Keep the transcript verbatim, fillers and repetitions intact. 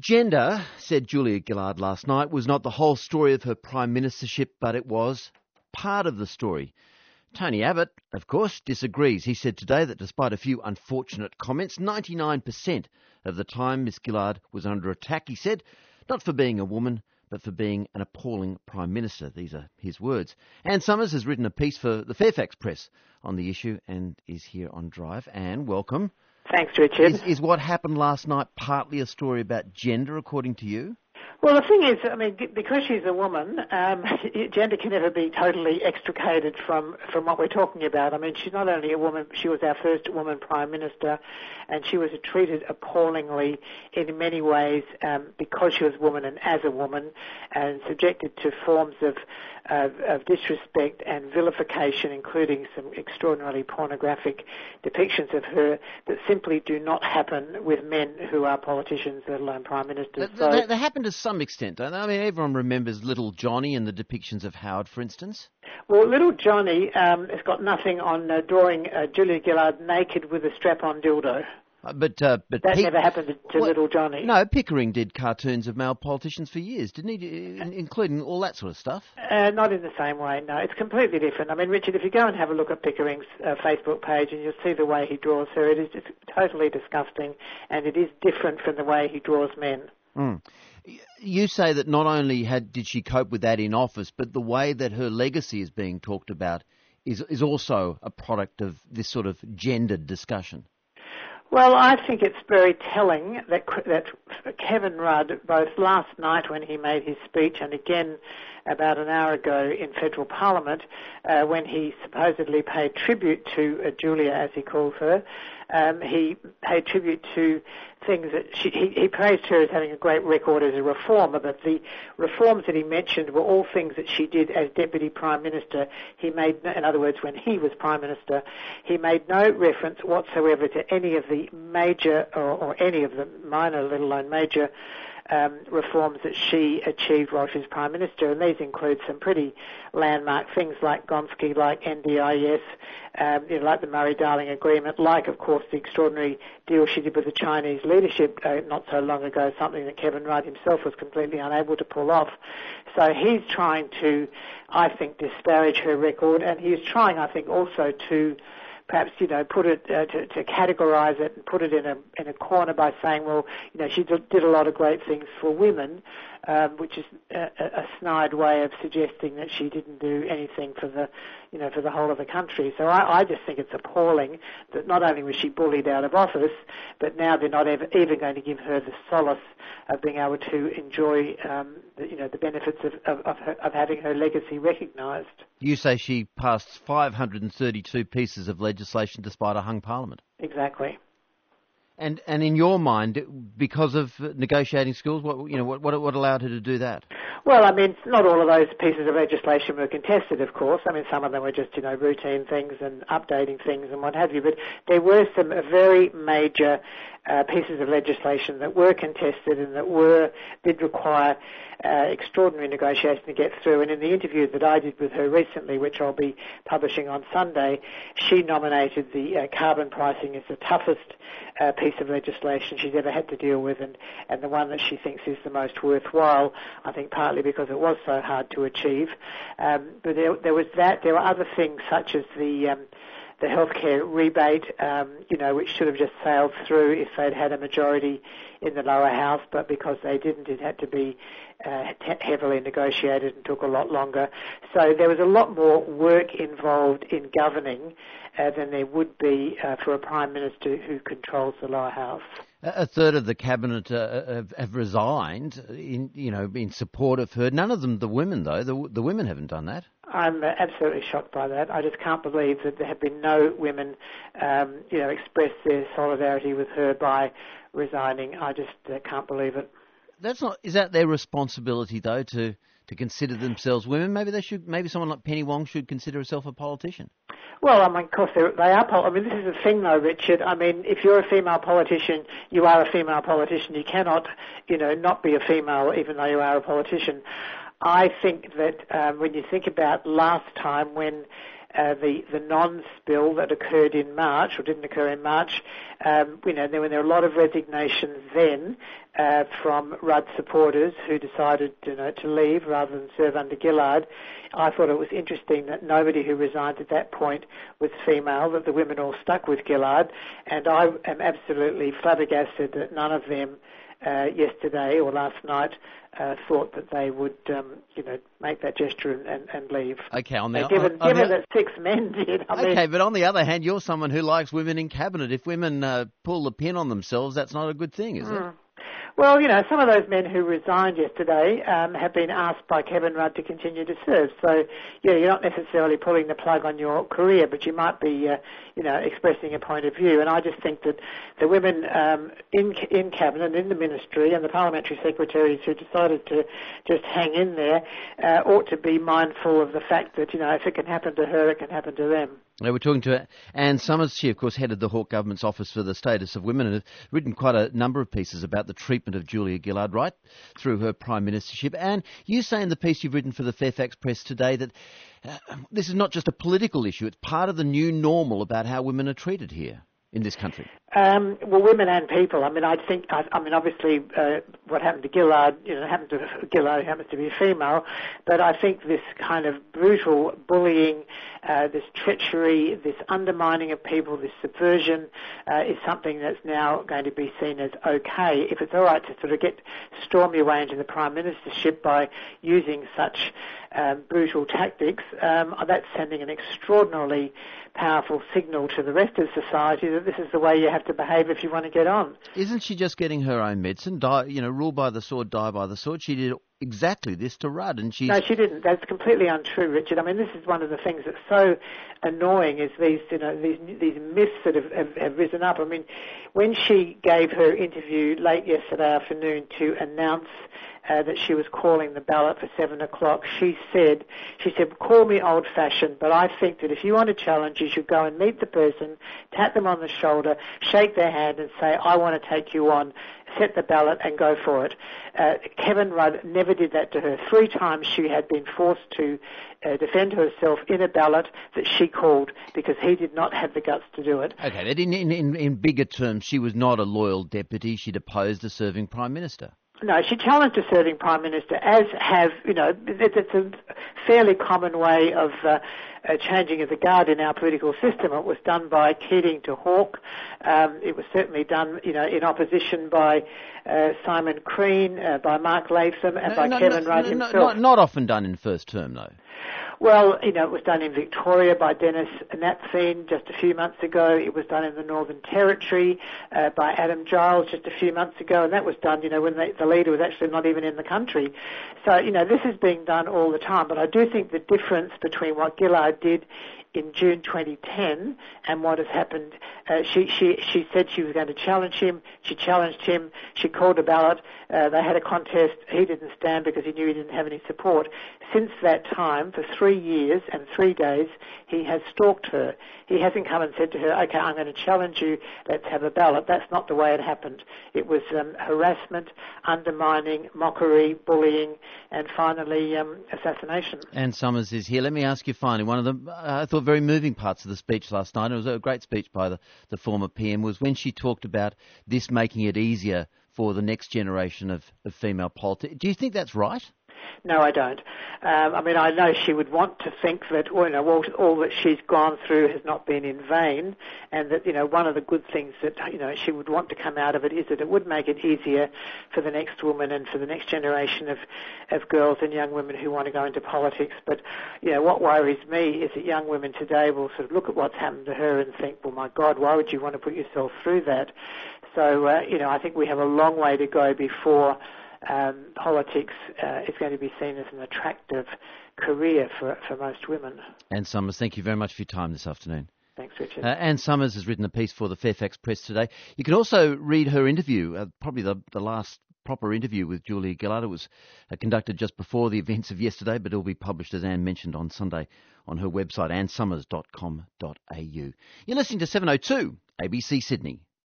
Gender, said Julia Gillard last night, was not the whole story of her prime ministership, but it was part of the story. Tony Abbott, of course, disagrees. He said today that despite a few unfortunate comments, ninety-nine percent of the time Miss Gillard was under attack, he said, not for being a woman, but for being an appalling Prime Minister. These are his words. Anne Summers has written a piece for the Fairfax Press on the issue and is here on Drive. Anne, welcome. Thanks, Richard. Is, is what happened last night partly a story about gender, according to you? Well, the thing is, I mean, because she's a woman, um, gender can never be totally extricated from, from what we're talking about. I mean, she's not only a woman, she was our first woman Prime Minister, and she was treated appallingly in many ways um, because she was a woman and as a woman, and subjected to forms of, of, of disrespect and vilification, including some extraordinarily pornographic depictions of her that simply do not happen with men who are politicians, let alone Prime Ministers. They, so, they, they happen to some extent, don't they? I mean, everyone remembers Little Johnny and the depictions of Howard, for instance. Well, Little Johnny um, has got nothing on uh, drawing uh, Julia Gillard naked with a strap-on dildo. Uh, but uh, but that Pick- never happened to, to well, Little Johnny. No, Pickering did cartoons of male politicians for years, didn't he? In, including all that sort of stuff. Uh, not in the same way, no. It's completely different. I mean, Richard, if you go and have a look at Pickering's uh, Facebook page and you'll see the way he draws her, it is just totally disgusting, and it is different from the way he draws men. Mm. You say that not only had did she cope with that in office, but the way that her legacy is being talked about is is also a product of this sort of gendered discussion. Well, I think it's very telling that that Kevin Rudd, both last night when he made his speech and again about an hour ago in federal parliament, uh, when he supposedly paid tribute to uh, Julia, as he calls her, um, he paid tribute to things that she, he, he praised her as having a great record as a reformer, but the reforms that he mentioned were all things that she did as Deputy Prime Minister. He made, no, in other words, when he was Prime Minister, he made no reference whatsoever to any of the major, or, or any of the minor, let alone major, Um, reforms that she achieved while she was Prime Minister, and these include some pretty landmark things like Gonski, like N D I S, um, you know, like the Murray-Darling Agreement, like, of course, the extraordinary deal she did with the Chinese leadership uh, not so long ago, something that Kevin Rudd himself was completely unable to pull off. So he's trying to, I think, disparage her record, and he's trying, I think, also to perhaps, you know, put it, uh, to, to categorise it and put it in a in a corner by saying, well, you know, she did, did a lot of great things for women, um, which is a, a snide way of suggesting that she didn't do anything for the, you know, for the whole of the country. So I, I just think it's appalling that not only was she bullied out of office, but now they're not ever, even going to give her the solace of being able to enjoy, um, the, you know, the benefits of of, of, her, of having her legacy recognised. You say she passed five hundred thirty-two pieces of legislation despite a hung parliament. Exactly. And and in your mind, because of negotiating skills, what you know, what what, what allowed her to do that? Well, I mean, not all of those pieces of legislation were contested, of course. I mean, some of them were just, you know, routine things and updating things and what have you. But there were some very major uh, pieces of legislation that were contested and that were did require uh, extraordinary negotiation to get through. And in the interview that I did with her recently, which I'll be publishing on Sunday, she nominated the uh, carbon pricing as the toughest uh, piece of legislation she's ever had to deal with, and, and the one that she thinks is the most worthwhile, I think partly because it was so hard to achieve. Um, but there, there was that. There were other things such as the um, the healthcare rebate, um, you know, which should have just sailed through if they'd had a majority in the lower house, but because they didn't, it had to be uh, te- heavily negotiated and took a lot longer. So there was a lot more work involved in governing uh, than there would be uh, for a Prime Minister who controls the lower house. A third of the cabinet uh, have, have resigned, in you know, in support of her. None of them, the women though. The, the women haven't done that. I'm absolutely shocked by that. I just can't believe that there have been no women, um, you know, express their solidarity with her by resigning. I just uh, can't believe it. That's not. Is that their responsibility though to to consider themselves women? Maybe they should. Maybe someone like Penny Wong should consider herself a politician. Well, I mean, of course, they are. Pol- I mean, this is the thing, though, Richard. I mean, if you're a female politician, you are a female politician. You cannot, you know, not be a female even though you are a politician. I think that um, when you think about last time when uh, the, the non-spill that occurred in March, or didn't occur in March, um, you know, there were, there were a lot of resignations then uh, from Rudd supporters who decided, you know, to leave rather than serve under Gillard. I thought it was interesting that nobody who resigned at that point was female, that the women all stuck with Gillard, and I am absolutely flabbergasted that none of them uh, yesterday or last night uh, thought that they would, um, you know, make that gesture and, and, and leave. Okay, on the, uh, given on, on given the, that six men did. I okay, mean, but on the other hand, you're someone who likes women in cabinet. If women uh, pull the pin on themselves, that's not a good thing, is mm. it? Well, you know, some of those men who resigned yesterday um, have been asked by Kevin Rudd to continue to serve. So, yeah, you're not necessarily pulling the plug on your career, but you might be, uh, you know, expressing a point of view. And I just think that the women um, in in cabinet, in the ministry, and the parliamentary secretaries who decided to just hang in there uh, ought to be mindful of the fact that, you know, if it can happen to her, it can happen to them. We're talking to Anne Summers. She, of course, headed the Hawke government's Office for the Status of Women and has written quite a number of pieces about the treatment of Julia Gillard right through her prime ministership. And you say in the piece you've written for the Fairfax Press today that uh, this is not just a political issue, it's part of the new normal about how women are treated here in this country. Um, well, women and people. I mean, I think. I, I mean, obviously, uh, what happened to Gillard, you know, happened to Gillard, happens to be a female. But I think this kind of brutal bullying, uh, this treachery, this undermining of people, this subversion, uh, is something that's now going to be seen as okay. If it's all right to sort of get storm your way into the prime ministership by using such um, brutal tactics, um, that's sending an extraordinarily powerful signal to the rest of society that this is the way you have to behave if you want to get on. Isn't she just getting her own medicine? Die, you know, rule by the sword, die by the sword. She did exactly this to Rudd, and she's... No, she didn't. That's completely untrue, Richard. I mean, this is one of the things that's so annoying is these, you know, these these myths that have, have, have risen up. I mean, when she gave her interview late yesterday afternoon to announce Uh, that she was calling the ballot for seven o'clock, she said, she said, call me old-fashioned, but I think that if you want a challenge, you should go and meet the person, tap them on the shoulder, shake their hand and say, I want to take you on, set the ballot and go for it. Uh, Kevin Rudd never did that to her. Three times she had been forced to uh, defend herself in a ballot that she called because he did not have the guts to do it. Okay, but in, in, in bigger terms, she was not a loyal deputy. She'd opposed a serving Prime Minister. No, she challenged a serving Prime Minister, as have, you know, it's a fairly common way of uh, uh, changing of the guard in our political system. It was done by Keating to Hawke. Um, it was certainly done, you know, in opposition by uh, Simon Crean, uh, by Mark Latham, and no, by no, Kevin no, Rudd no, himself. Not, not often done in first term, though. Well, you know, it was done in Victoria by Dennis Napthine just a few months ago. It was done in the Northern Territory uh, by Adam Giles just a few months ago, and that was done, you know, when the, the leader was actually not even in the country. So, you know, this is being done all the time. But I do think the difference between what Gillard did in June twenty ten and what has happened, uh, she, she, she said she was going to challenge him. She challenged him. She called a ballot. Uh, they had a contest. He didn't stand because he knew he didn't have any support. Since that time, for three years and three days, he has stalked her. He hasn't come and said to her, okay, I'm going to challenge you, let's have a ballot. That's not the way it happened. It was um, harassment, undermining, mockery, bullying, and finally um, assassination. Anne Summers is here. Let me ask you finally, one of the, uh, I thought, very moving parts of the speech last night, it was a great speech by the, the former P M, was when she talked about this making it easier for the next generation of, of female politicians. Do you think that's right? No, I don't. Um, I mean, I know she would want to think that, well, you know, all, all that she's gone through has not been in vain, and that, you know, one of the good things that, you know, she would want to come out of it is that it would make it easier for the next woman and for the next generation of, of girls and young women who want to go into politics. But, you know, what worries me is that young women today will sort of look at what's happened to her and think, well, my God, why would you want to put yourself through that? So, uh, you know, I think we have a long way to go before Um, politics uh, is going to be seen as an attractive career for for most women. Anne Summers, thank you very much for your time this afternoon. Thanks, Richard. Uh, Anne Summers has written a piece for the Fairfax Press today. You can also read her interview, uh, probably the, the last proper interview with Julia Gillard. It was uh, conducted just before the events of yesterday, but it will be published, as Anne mentioned, on Sunday on her website, anne summers dot com dot a u. You're listening to seven oh two A B C Sydney.